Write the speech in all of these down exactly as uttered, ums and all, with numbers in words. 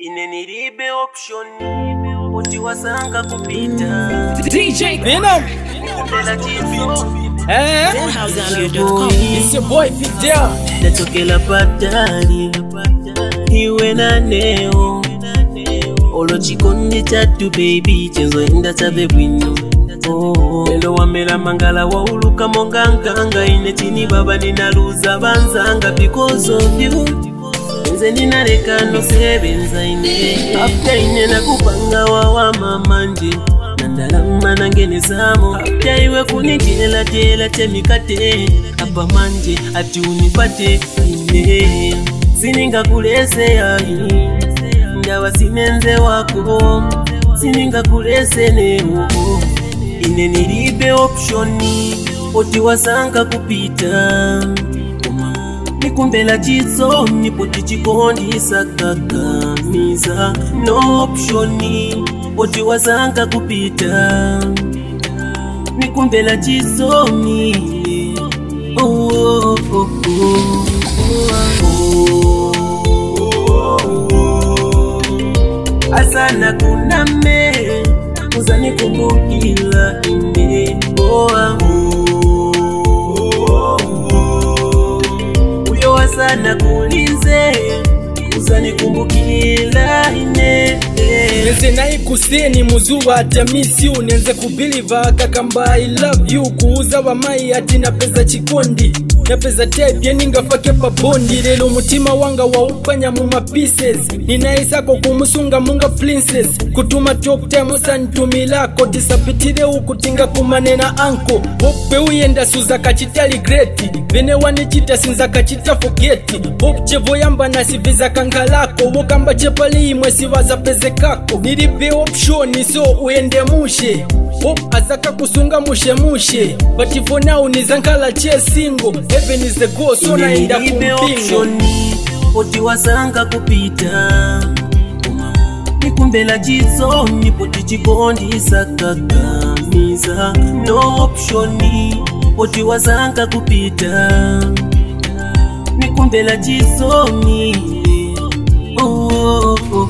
Ine nilibe option Oti wasanga kupita D J Venom Kupela chizo Eh It's your boy Fidel Natokela patani Iwe na neo Olo chikondi chatu baby Chenzo inda chabe bwino Oh, Lelo wamela mangala wa uluka mongankanga Ine chini baba ninaluza banzanga Because of you Nze ninareka no sebenza ine After ine nakupanga wawa mamanje Nandalama nangene zamo After iwe kunitela tela temikate Hapa manje ati unipate ine Sininga kulese ya hii Ndawa sinenze wako Sininga kulese neo Ine nilibe optioni Oti wasanga kupita Nikumbela chizo nipoti chikondi sakakamiza No optioni Oti wasanga kupita Nikumbela chizo ni Oh oh oh oh Asana kuname Uzani kumbukila ine Oh oh Sana kulize Uzani kumbukila ine Neze na ikuseni muzuwa jamisi Unenze kubiliva kakamba I love you Kuuza wa mai ati na peza chikondi Na peza tape ya ninga fake pa bondi Lelo mutima wanga wa upanya muma pieces Nina isako kumusunga munga princess Kutuma talk time usa ntumilako Disapitire ukutinga kumanena anko Hope uyenda suza kachitali greti Vene wanichita sinza kachita forgeti Hope chevo yamba nasiviza kangalako Wokamba chepali imwe siwaza peze kako Nilipe option so uende mushe Hope asaka kusunga mushe mushe But for now nizankala che single Heaven is the goal so naenda kumpingo Oti wasanga kupita Nikumbela jizo nipoti chikondi sakakamiza No optioni Oti wasanga kupita Nikumbela jizo ni Oh oh oh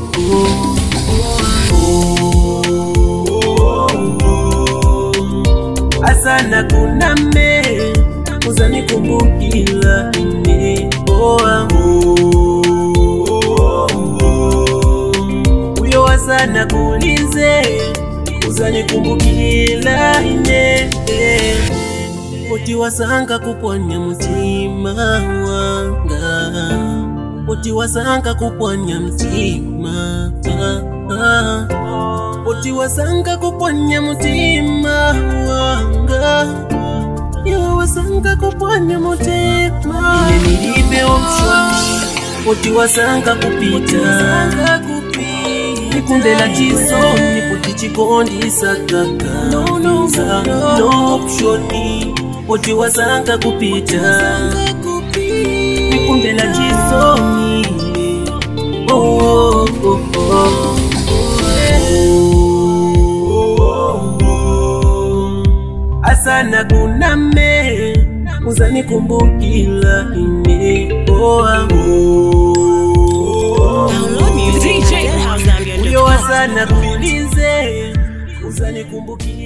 oh Asana kuname Uzani kumbukila ine Oh oh Uyo asana kulize Uzani kumbukila ine Oti wasanga kuponya mutima wanga Oti wasanga kuponya mutima Oti wasanga kuponya mutima wanga Yo wasanga kuponya mutima Ine nilibe option Oti wasanga kupita Nikundela jizo Nipoti chikondi sakakamiza No optioni Oti wasanga kupita Nikundela jizo ni Oh oh oh oh Asana kuname Uzani kumbukila ine Oh oh D J Uyo asana kulize Uzani kumbukila